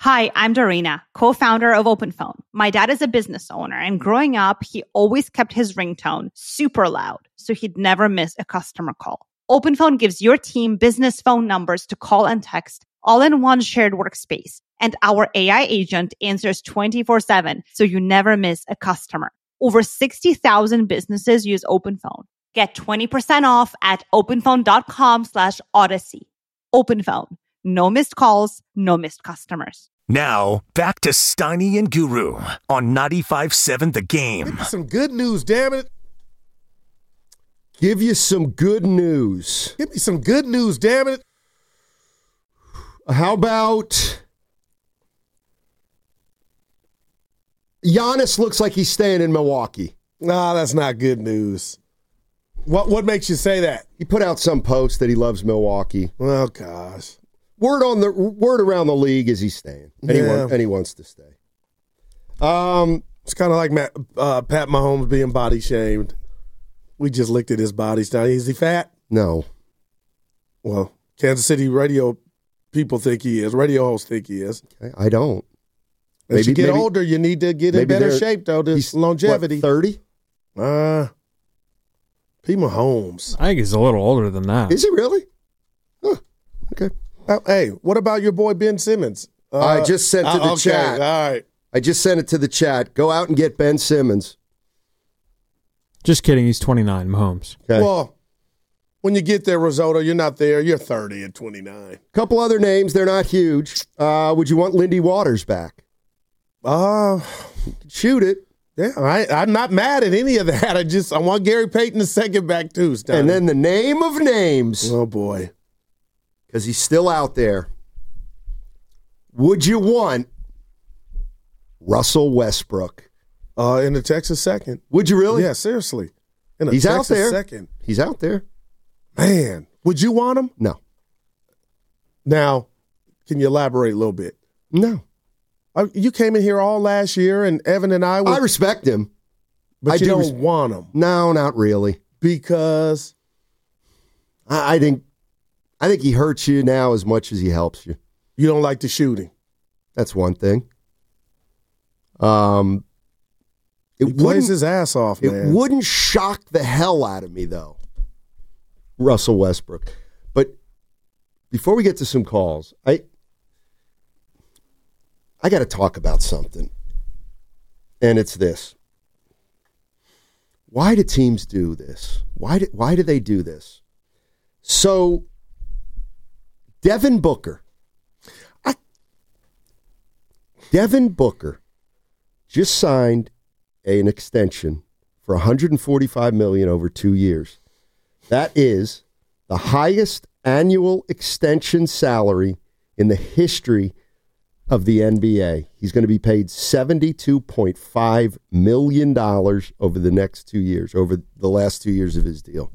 Hi, I'm Dorina, co-founder of OpenPhone. My dad is a business owner, and growing up, he always kept his ringtone super loud so he'd never miss a customer call. OpenPhone gives your team business phone numbers to call and text all in one shared workspace. And our AI agent answers 24/7 so you never miss a customer. Over 60,000 businesses use OpenPhone. Get 20% off at openphone.com/Odyssey. OpenPhone. No missed calls, no missed customers. Now, back to Steiny and Guru on 95.7 The Game. Give me some good news, damn it. Give you some good news. Give me some good news, damn it. How about Giannis looks like he's staying in Milwaukee? Nah, that's not good news. What makes you say that? He put out some post that he loves Milwaukee. Oh, gosh. Word around the league is he's staying. And he wants to stay. It's kind of like Pat Mahomes being body shamed. We just looked at his body. Is he fat? No. Well, Kansas City radio people think he is. Radio hosts think he is. Okay, I don't. As you get older, you need to get in better shape, though. This longevity. What, 30? P. Mahomes. I think he's a little older than that. Is he really? Huh. Okay. Hey, what about your boy Ben Simmons? I just sent to the chat. All right. I just sent it to the chat. Go out and get Ben Simmons. Just kidding. He's 29, Mahomes. Okay. Well, when you get there, Risotto, you're not there. You're 30 at 29. Couple other names. They're not huge. Would you want Lindy Waters back? Shoot it. Yeah, I'm not mad at any of that. I want Gary Payton II back too, Stein. And then the name of names. Oh, boy. Because he's still out there. Would you want Russell Westbrook? In the Texas second. Would you really? Yeah, seriously. He's out there. Second. He's out there. Man, would you want him? No. Now, can you elaborate a little bit? No. You came in here all last year, and Evan and I respect him. But you don't want him. No, not really. Because? I think he hurts you now as much as he helps you. You don't like the shooting. That's one thing. He plays his ass off, man. It wouldn't shock the hell out of me, though, Russell Westbrook. But before we get to some calls, I got to talk about something. And it's this. Why do teams do this? Why do they do this? So, Devin Booker just signed an extension for $145 million over 2 years. That is the highest annual extension salary in the history of the NBA. He's going to be paid $72.5 million over the next 2 years, over the last 2 years of his deal.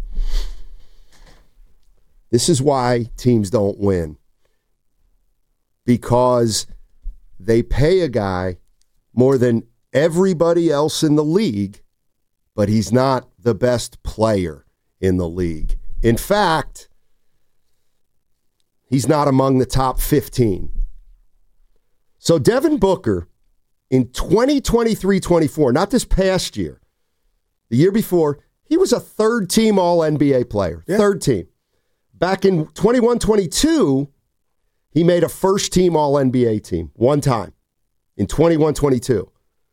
This is why teams don't win. Because they pay a guy more than everybody else in the league, but he's not the best player in the league. In fact, he's not among the top 15. So Devin Booker in 2023-24, not this past year, the year before, he was a third-team All-NBA player, third team. Back in 21-22, he made a first-team All-NBA team one time in 21-22.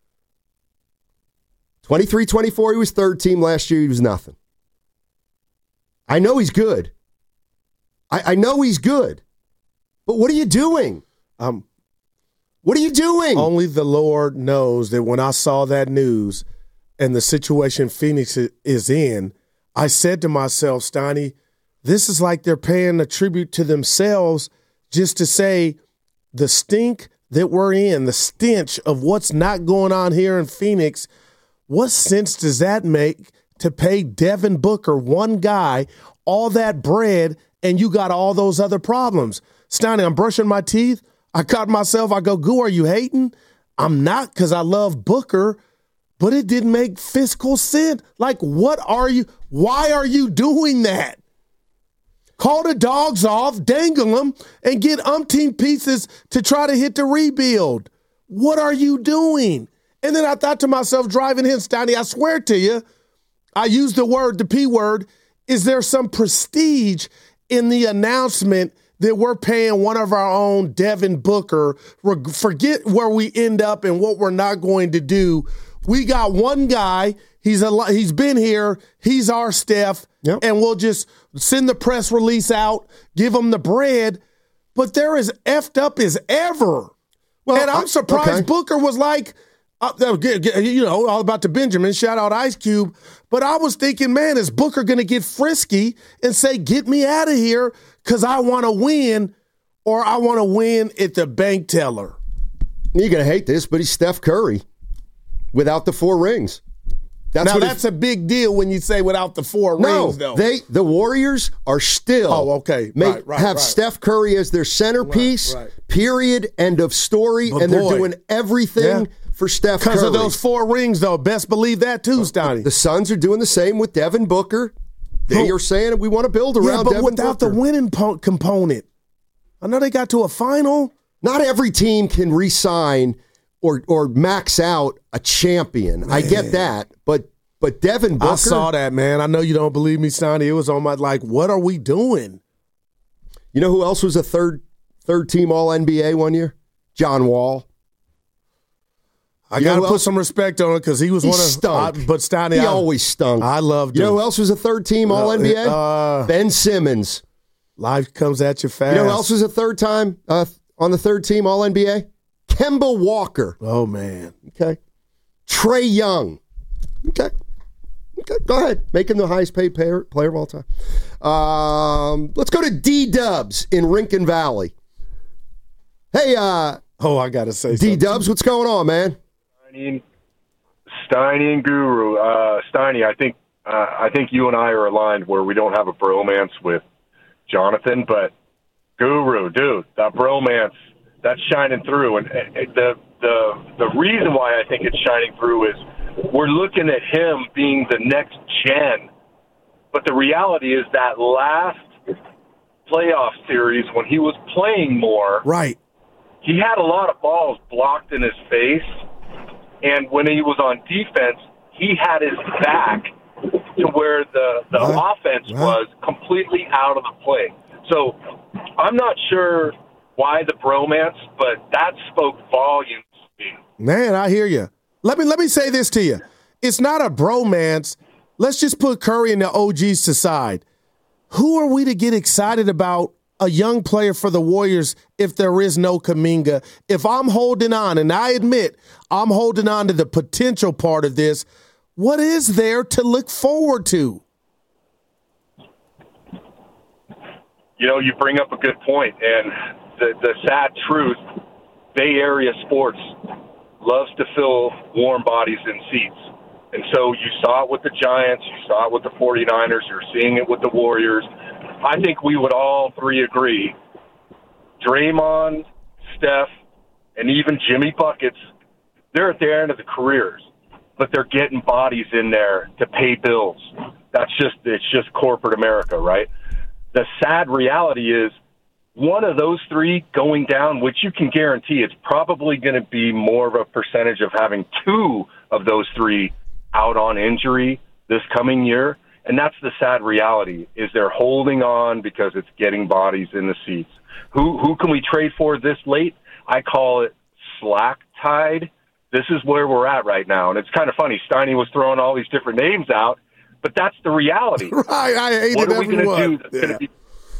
23-24, he was third team. Last year, he was nothing. I know he's good. I know he's good. But what are you doing? What are you doing? Only the Lord knows that when I saw that news and the situation Phoenix is in, I said to myself, Steiny, this is like they're paying a tribute to themselves just to say the stink that we're in, the stench of what's not going on here in Phoenix. What sense does that make to pay Devin Booker, one guy, all that bread, and you got all those other problems? Steiny, I'm brushing my teeth. I caught myself. I go, Goo, are you hating? I'm not, because I love Booker, but it didn't make fiscal sense. Like, why are you doing that? Call the dogs off, dangle them, and get umpteen pieces to try to hit the rebuild. What are you doing? And then I thought to myself, driving in, Steiny, I swear to you, I used the P word. Is there some prestige in the announcement that we're paying one of our own, Devin Booker? Forget where we end up and what we're not going to do. We got one guy. He's been here. He's our Steph. Yep. And we'll just send the press release out, give him the bread. But they're as effed up as ever. Well, and I'm surprised Booker was like, all about the Benjamin. Shout out Ice Cube. But I was thinking, man, is Booker going to get frisky and say, get me out of here because I want to win, or I want to win at the bank teller? You're going to hate this, but he's Steph Curry without the 4 rings. That's a big deal when you say without the 4 rings, though. The Warriors are still have Steph Curry as their centerpiece, period, end of story, and they're doing everything for Steph Curry. Because of those 4 rings, though. Best believe that, too, Steiny. The Suns are doing the same with Devin Booker. They are saying we want to build around Devin Booker. But without the winning component. I know they got to a final. Not every team can re-sign or max out a champion. Man. I get that, but Devin Booker. I saw that, man. I know you don't believe me, Sonny. It was on my what are we doing? You know who else was a third team All NBA one year? John Wall. I got to put some respect on it because he was one of stunk. But Steiny, he always stunk. I loved him. You know who else was a third team All NBA? Ben Simmons. Life comes at you fast. You know who else was a third time on the third team All NBA? Kemba Walker. Oh, man. Okay. Trae Young. Okay. Go ahead. Make him the highest paid player of all time. Let's go to D-Dubs in Rincon Valley. Hey, I got to say D-Dubs, what's going on, man? Steiny and Guru. Steiny, I think you and I are aligned where we don't have a bromance with Jonathan, but Guru, dude, that bromance, that's shining through. And the reason why I think it's shining through is we're looking at him being the next gen. But the reality is that last playoff series when he was playing more, right, he had a lot of balls blocked in his face. And when he was on defense, he had his back to where the offense was completely out of the play. So I'm not sure why the bromance, but that spoke volumes to me. Man, I hear you. Let me say this to you. It's not a bromance. Let's just put Curry and the OGs to side. Who are we to get excited about a young player for the Warriors if there is no Kuminga? If I'm holding on, and I admit I'm holding on to the potential part of this, what is there to look forward to? You know, you bring up a good point, and the sad truth, Bay Area sports loves to fill warm bodies in seats. And so you saw it with the Giants, you saw it with the 49ers, you're seeing it with the Warriors. I think we would all three agree, Draymond, Steph, and even Jimmy Buckets, they're at the end of the careers, but they're getting bodies in there to pay bills. It's just corporate America, right? The sad reality is one of those three going down, which you can guarantee it's probably going to be more of a percentage of having two of those three out on injury this coming year. And that's the sad reality, is they're holding on because it's getting bodies in the seats. Who can we trade for this late? I call it slack tide. This is where we're at right now. And it's kind of funny. Steiny was throwing all these different names out, but that's the reality. Right, I hated what are we going to do? Yeah. Gonna be,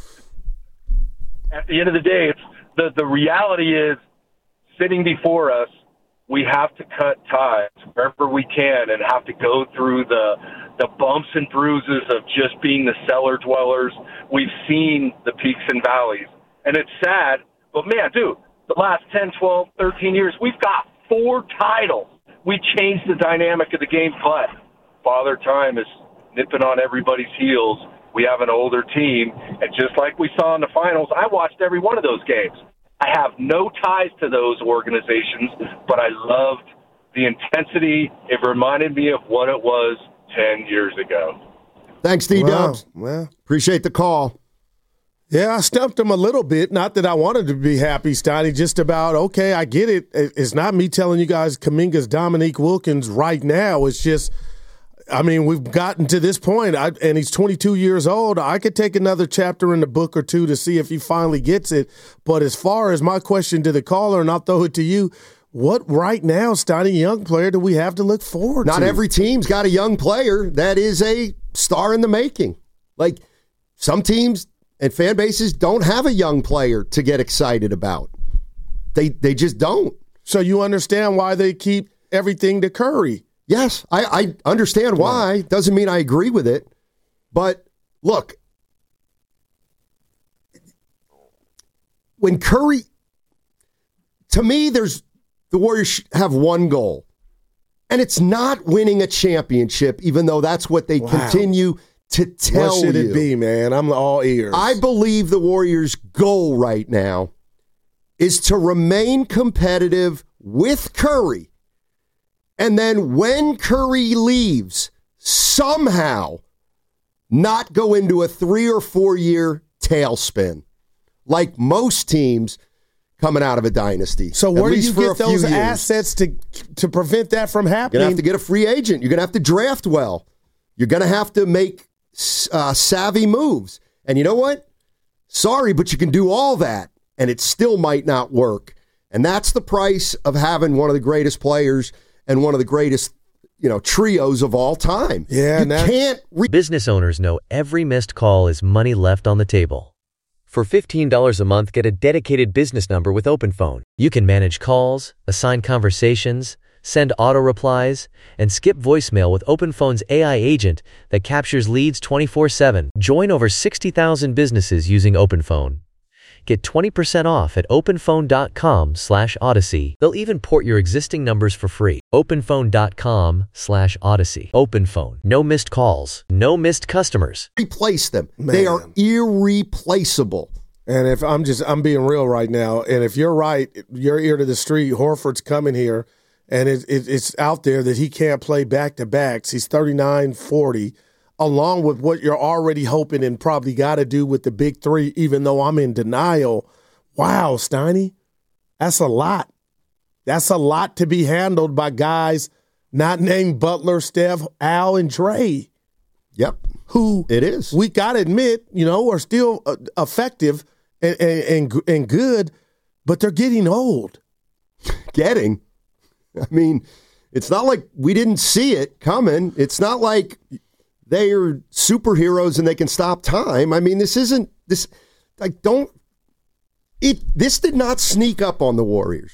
at the end of the day, it's the reality is sitting before us. We have to cut ties wherever we can and have to go through the bumps and bruises of just being the cellar dwellers. We've seen the peaks and valleys, and it's sad. But, man, dude, the last 10, 12, 13 years, we've got 4 titles. We changed the dynamic of the game, but Father Time is nipping on everybody's heels. We have an older team, and just like we saw in the finals, I watched every one of those games. I have no ties to those organizations, but I loved the intensity. It reminded me of what it was 10 years ago. Thanks, D-Dubs. Wow. Well, appreciate the call. Yeah, I stumped him a little bit. Not that I wanted to be happy, Steiny. Just about, okay, I get it. It's not me telling you guys Kuminga's Dominique Wilkins right now. It's just, I mean, we've gotten to this point, and he's 22 years old. I could take another chapter in the book or two to see if he finally gets it. But as far as my question to the caller, and I'll throw it to you, what right now, Steiny, young player, do we have to look forward to? Not every team's got a young player that is a star in the making. Like, some teams and fan bases don't have a young player to get excited about. They just don't. So you understand why they keep everything to Curry? Yes, I understand why. Doesn't mean I agree with it. But look, when Curry, to me, the Warriors have one goal, and it's not winning a championship, even though that's what they continue to tell you. What should it be, man? I'm all ears. I believe the Warriors' goal right now is to remain competitive with Curry, and then when Curry leaves, somehow not go into a 3 or 4 year tailspin like most teams coming out of a dynasty. So where do you get those assets to prevent that from happening? You're going to have to get a free agent. You're going to have to draft well. You're going to have to make savvy moves. And you know what? Sorry, but you can do all that, and it still might not work. And that's the price of having one of the greatest players and one of the greatest, trios of all time. Yeah, Business owners know every missed call is money left on the table. For $15 a month, get a dedicated business number with OpenPhone. You can manage calls, assign conversations, send auto replies, and skip voicemail with OpenPhone's AI agent that captures leads 24/7. Join over 60,000 businesses using OpenPhone. Get 20% off at openphone.com/Odyssey. They'll even port your existing numbers for free. openphone.com/Odyssey. OpenPhone. No missed calls. No missed customers. Replace them. Man. They are irreplaceable. And if I'm being real right now, and if you're right, your ear to the street, Horford's coming here, and it's out there that he can't play back-to-backs. He's 39, 40, along with what you're already hoping and probably got to do with the big three, even though I'm in denial. Wow, Steiny, that's a lot. That's a lot to be handled by guys not named Butler, Steph, Al, and Dre. Yep. Who it is. We got to admit, are still effective and good, but they're getting old. Getting? I mean, it's not like we didn't see it coming. It's not like they are superheroes and they can stop time. I mean, this did not sneak up on the Warriors.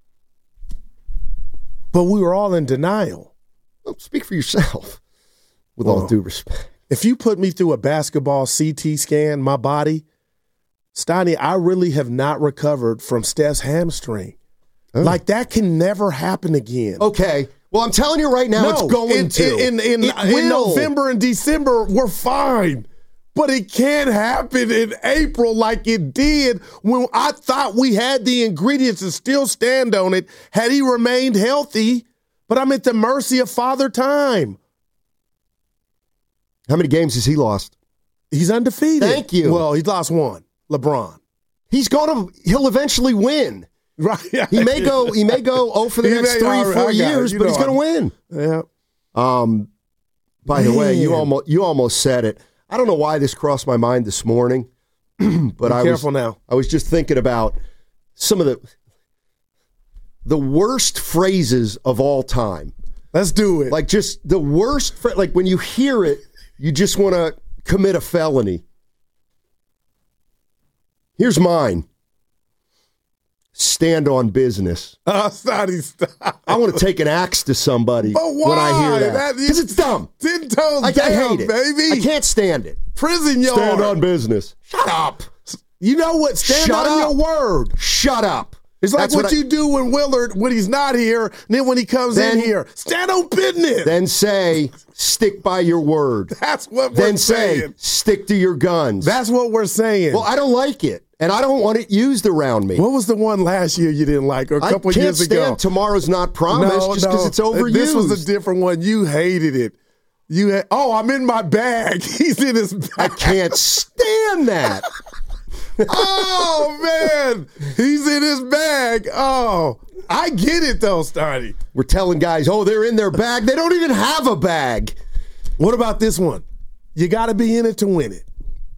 But we were all in denial. Well, speak for yourself, with all due respect. If you put me through a basketball CT scan, my body, Steiny, I really have not recovered from Steph's hamstring. Oh. Like, that can never happen again. Okay. Well, I'm telling you right now, it's going to. In November and December, we're fine. But it can't happen in April like it did when I thought we had the ingredients to still stand on it had he remained healthy. But I'm at the mercy of Father Time. How many games has he lost? He's undefeated. Thank you. Well, he's lost one. LeBron. He'll eventually win. Right. He may go 0 for the next 3-4 years, but he's going to win. Yeah. By the way, you almost said it. I don't know why this crossed my mind this morning, but I was just thinking about some of the worst phrases of all time. Let's do it. Like, just the worst, like when you hear it, you just want to commit a felony. Here's mine. Stand on business. Stop. I want to take an axe to somebody when I hear that. Because it's dumb. 10 toes I down, hate it. Baby. I can't stand it. Prison yard. Stand on business. Shut up. You know what? Stand on your word. Shut up. It's like what you do when Willard, when he's not here, and then when he comes in here. Stand on business. Then say, stick by your word. That's what we're saying. Then say, stick to your guns. That's what we're saying. Well, I don't like it, and I don't want it used around me. What was the one last year you didn't like, or a couple years ago? I can't stand tomorrow's not promised just because it's overused. This was a different one. You hated it. I'm in my bag. He's in his bag. I can't stand that. Oh, man. He's in his bag. Oh, I get it, though, Steiny. We're telling guys, oh, they're in their bag. They don't even have a bag. What about this one? You got to be in it to win it.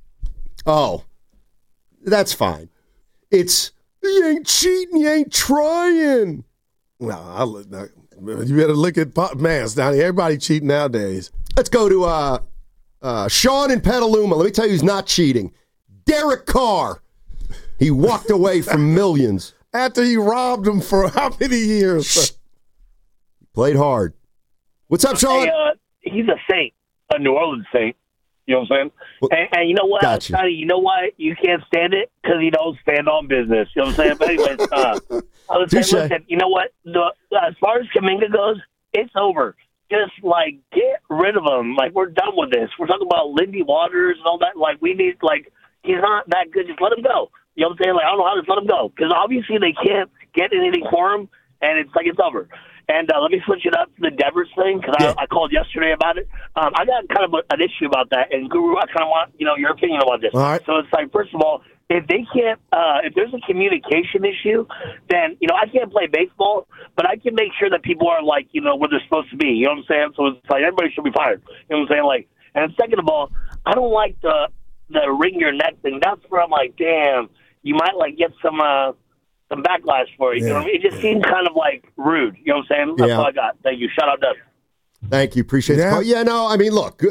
Oh, that's fine. It's, you ain't cheating, you ain't trying. No, you better look at man, Steiny. Everybody cheating nowadays. Let's go to Sean in Petaluma. Let me tell you who's not cheating. Derek Carr. He walked away from millions. After he robbed him for how many years? Played hard. What's up, Sean? He's a Saint, a New Orleans Saint. You know what I'm saying? And you know what, Gotcha. Sonny, you know why you can't stand it? Because he don't stand on business. You know what I'm saying? But anyways, I was saying, listen, you know what? As far as Kuminga goes, it's over. Just, like, get rid of him. Like, we're done with this. We're talking about Lindy Waters and all that. Like, we need, like, he's not that good. Just let him go. You know what I'm saying? Like, I don't know how to just let him go. Because obviously they can't get anything for him, and it's like it's over. And let me switch it up to the Devers thing, because I called yesterday about it. I got kind of an issue about that. And, Guru, I kind of want, your opinion about this. All right. So it's like, first of all, if they can't, if there's a communication issue, then, I can't play baseball, but I can make sure that people are, like, where they're supposed to be. You know what I'm saying? So it's like everybody should be fired. You know what I'm saying? Like, and second of all, I don't like the wring your neck thing. That's where I'm like, damn, you might, like, get some backlash for it. You know what I mean? It just seems kind of, like, rude. You know what I'm saying? That's all I got. Thank you. Shout out, Doug. Thank you. Appreciate it. Yeah, no, I mean, look,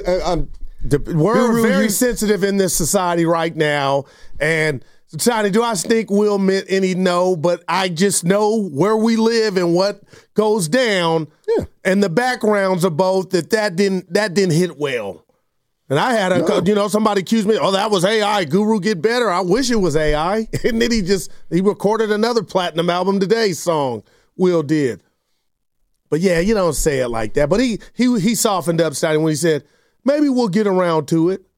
we're very sensitive in this society right now. And, Johnny, do I think we'll admit any? No, but I just know where we live and what goes down and the backgrounds of both that didn't hit well. And I had somebody accused me, that was AI. Guru, get better. I wish it was AI. And then he recorded another platinum album today song, Will did. But yeah, you don't say it like that. But he softened up starting when he said, maybe we'll get around to it.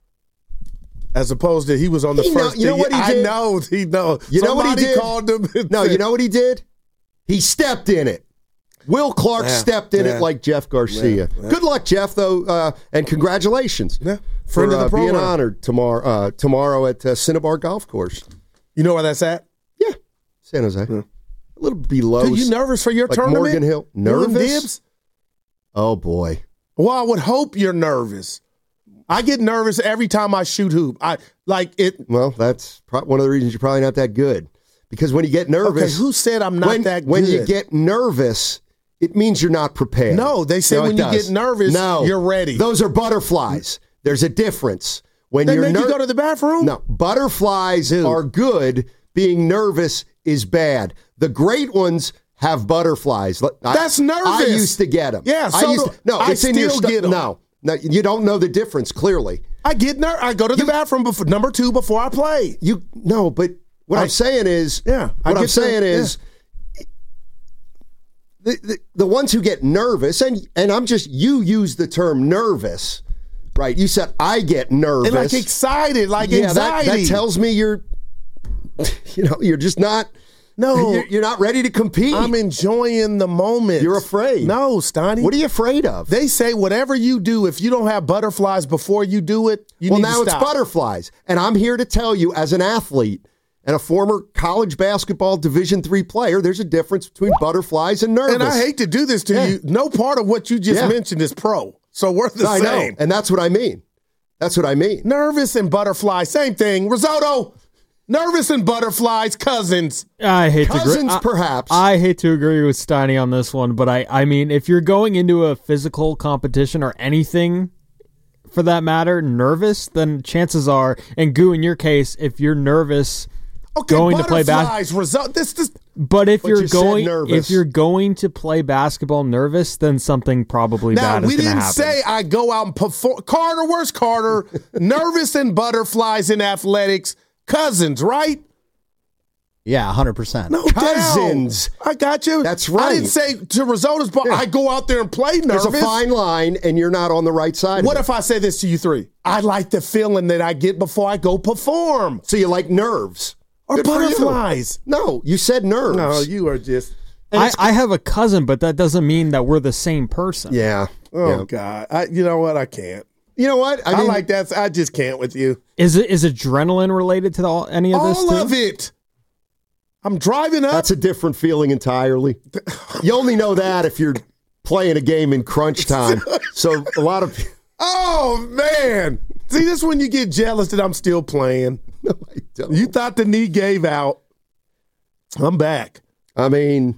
As opposed to he was on the first. You know what he did? I know. He knows. You know what he did? Called him. No, you know what he did? He stepped in it. Will Clark stepped in it like Jeff Garcia. Yeah. Good luck, Jeff, though, and congratulations for being honored tomorrow at Cinnabar Golf Course. You know where that's at? Yeah, San Jose. Yeah. A little below. Dude, you nervous for your tournament? Morgan Hill. Nervous? Dibs? Oh, boy. Well, I would hope you're nervous. I get nervous every time I shoot hoop. I like it. Well, that's one of the reasons you're probably not that good. Because when you get nervous. Okay, who said I'm not that good? When you get nervous, it means you're not prepared. No, they say when you get nervous, you're ready. Those are butterflies. There's a difference. When they you're make you go to the bathroom? No, butterflies are good. Being nervous is bad. The great ones have butterflies. That's nervous. I used to get them. Yeah, it's in your get them. No, you don't know the difference clearly. I get nervous. I go to the bathroom number 2 before I play. But what I'm saying is, the ones who get nervous, and you use the term nervous, right? You said I get nervous. And like excited, like anxiety. That tells me you're just not. No, you're not ready to compete. I'm enjoying the moment. You're afraid. No, Stoney. What are you afraid of? They say whatever you do, if you don't have butterflies before you do it, you need to stop. Well, now it's butterflies. And I'm here to tell you, as an athlete and a former college basketball Division III player, there's a difference between butterflies and nervous. And I hate to do this to you. No part of what you just mentioned is pro. So we're the same. I know. And that's what I mean. Nervous and butterfly, same thing. Risotto. Nervous and butterflies, cousins. I hate cousins, to agree. Perhaps. I hate to agree with Steiny on this one, but I mean, if you're going into a physical competition or anything, for that matter, nervous, then chances are, and Goo, in your case, if you're nervous going to play basketball, but if you're going to play basketball nervous, then something probably bad is going to happen. Now, we didn't say I go out and perform. Carter, where's Carter? Nervous and butterflies in athletics. Cousins, right? Yeah, 100%. No cousins. Doubt. I got you. That's right. I didn't say to Risotto's ball, I go out there and play nervous. There's a fine line, and you're not on the right side. What if I say this to you three? I like the feeling that I get before I go perform. So you like nerves. Or good butterflies. No, you said nerves. No, you are just... I have a cousin, but that doesn't mean that we're the same person. Yeah. Oh, God. You know what? I can't. You know what? I like that. I just can't with you. Is adrenaline related to any of this? All of it. I'm driving up. That's a different feeling entirely. You only know that if you're playing a game in crunch time. So a lot of... Oh, man. See, this is when you get jealous that I'm still playing. No, I don't. You thought the knee gave out. I'm back. I mean,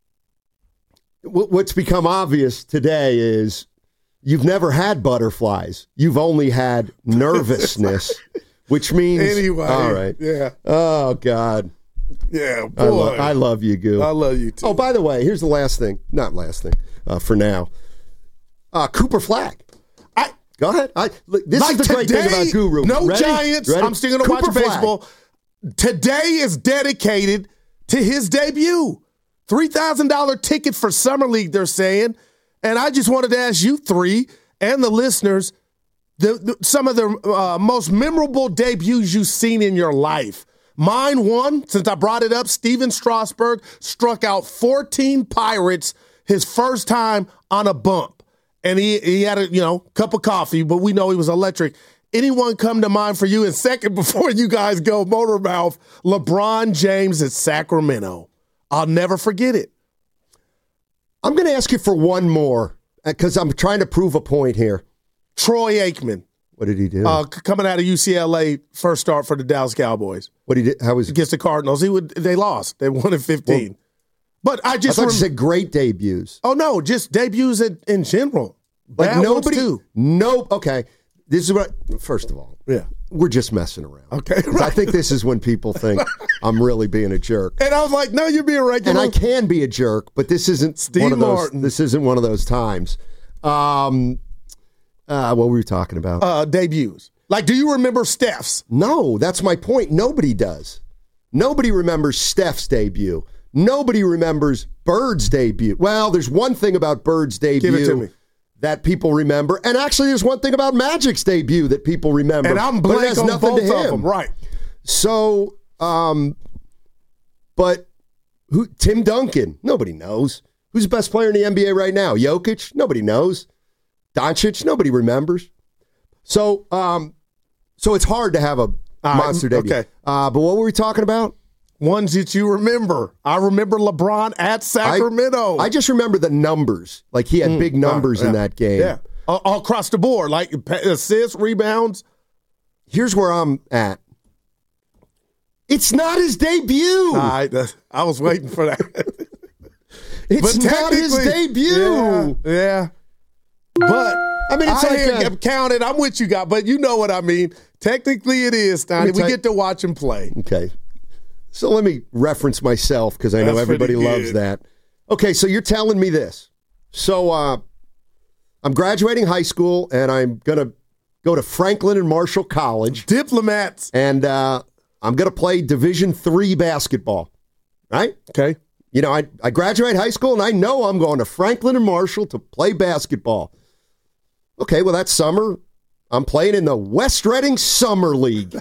what's become obvious today is you've never had butterflies. You've only had nervousness, which means... Anyway. All right. Yeah. Oh, God. Yeah, boy. I love you, Goo. I love you, too. Oh, by the way, here's the last thing. Not last thing, for now. Cooper Flagg. Go ahead. This is the great thing about Guru. No Ready? Giants. Ready? I'm still going to watch baseball. Today is dedicated to his debut. $3,000 ticket for Summer League, they're saying. And I just wanted to ask you three and the listeners some of the most memorable debuts you've seen in your life. Mine one, since I brought it up, Steven Strasburg struck out 14 Pirates his first time on a bump. And he had a cup of coffee, but we know he was electric. Anyone come to mind for you? And second, before you guys go, motor mouth, LeBron James at Sacramento. I'll never forget it. I'm going to ask you for one more because I'm trying to prove a point here. Troy Aikman. What did he do? Coming out of UCLA, first start for the Dallas Cowboys. What he did? How was against the Cardinals? They lost. They won at 15. Well, but I thought you said great debuts. Oh no, just debuts in general. Like Bad nobody. Too. No. Okay. This is what. First of all, yeah, we're just messing around. Okay. Right. I think this is when people think I'm really being a jerk. And I was like, no, you're being regular. And I can be a jerk, but this isn't one of those. This isn't one of those times. What were we talking about? Debuts. Like, do you remember Steph's? No, that's my point. Nobody does. Nobody remembers Steph's debut. Nobody remembers Bird's debut. Well, there's one thing about Bird's debut. Give it to me. That people remember. And actually, there's one thing about Magic's debut that people remember. And I'm blank on both of them. Right. So, but Tim Duncan, nobody knows. Who's the best player in the NBA right now? Jokic? Nobody knows. Doncic? Nobody remembers. So it's hard to have a monster debut. Okay. But what were we talking about? Ones that you remember. I remember LeBron at Sacramento. I just remember the numbers. Like he had big numbers in that game. Yeah. All across the board. Like assists, rebounds. Here's where I'm at. It's not his debut. I was waiting for that. It's not his debut. Yeah. But I mean, it's counted. I'm with you guys, but you know what I mean. Technically, it is, Stoney. We get to watch him play. Okay. So let me reference myself because I know everybody loves that. Okay, so you're telling me this. So I'm graduating high school, and I'm going to go to Franklin and Marshall College. Diplomats. And I'm going to play Division III basketball, right? Okay. You know, I graduate high school, and I know I'm going to Franklin and Marshall to play basketball. Okay, well, that summer, I'm playing in the West Reading Summer League.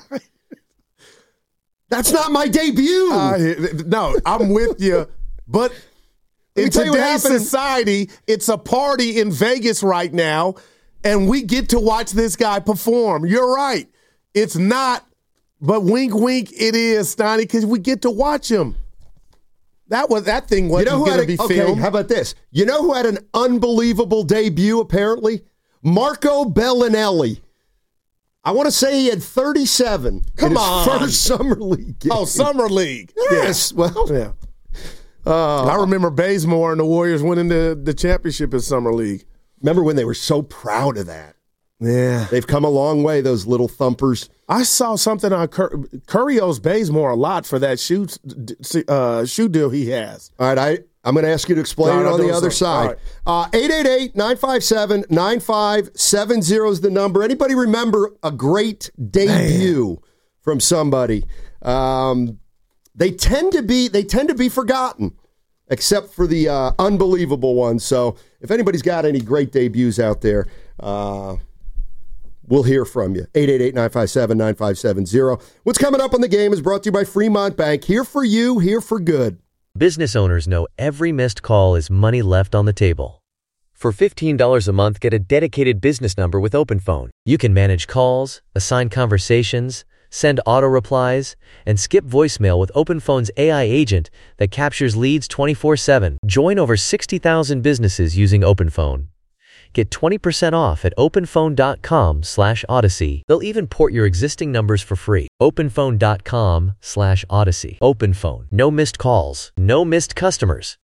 That's not my debut. No, I'm with you. But in today's society, it's a party in Vegas right now, and we get to watch this guy perform. You're right. It's not, but wink, wink, it is, Stoney, because we get to watch him. That thing wasn't going to be filmed. Okay, how about this? You know who had an unbelievable debut, apparently? Marco Bellinelli. I want to say he had 37 in his first Summer League game. Oh, Summer League. Yes. Well, yeah. I remember Bazemore and the Warriors winning the championship in Summer League. Remember when they were so proud of that? Yeah. They've come a long way, those little thumpers. I saw something on Curry owes Bazemore a lot for that shoe deal he has. All right, I'm going to ask you to explain it on the other side. 888-957-9570 is the number. Anybody remember a great debut from somebody? They tend to be forgotten, except for the unbelievable ones. So if anybody's got any great debuts out there, we'll hear from you. 888-957-9570. What's coming up on the game is brought to you by Fremont Bank. Here for you, here for good. Business owners know every missed call is money left on the table. For $15 a month, get a dedicated business number with OpenPhone. You can manage calls, assign conversations, send auto replies, and skip voicemail with OpenPhone's AI agent that captures leads 24/7. Join over 60,000 businesses using OpenPhone. Get 20% off at openphone.com/Odyssey. They'll even port your existing numbers for free. openphone.com/Odyssey. OpenPhone. No missed calls, no missed customers.